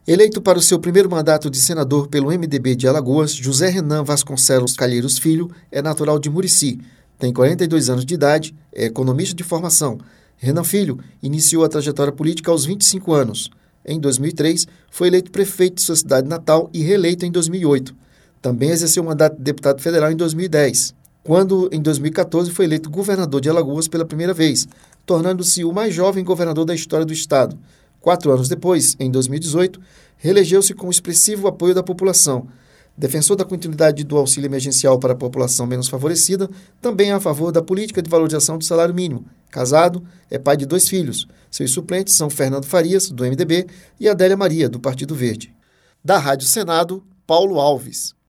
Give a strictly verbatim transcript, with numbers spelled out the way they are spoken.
Eleito para o seu primeiro mandato de senador pelo M D B de Alagoas, José Renan Vasconcelos Calheiros Filho é natural de Murici, tem quarenta e dois anos de idade, é economista de formação. Renan Filho iniciou a trajetória política aos vinte e cinco anos. Em dois mil e três, foi eleito prefeito de sua cidade natal e reeleito em dois mil e oito. Também exerceu o mandato de deputado federal em dois mil e dez, quando, em dois mil e quatorze, foi eleito governador de Alagoas pela primeira vez, tornando-se o mais jovem governador da história do estado. Quatro anos depois, em dois mil e dezoito, reelegeu-se com expressivo apoio da população. Defensor da continuidade do auxílio emergencial para a população menos favorecida, também é a favor da política de valorização do salário mínimo. Casado, é pai de dois filhos. Seus suplentes são Fernando Farias, do M D B, e Adélia Maria, do Partido Verde. Da Rádio Senado, Paulo Alves.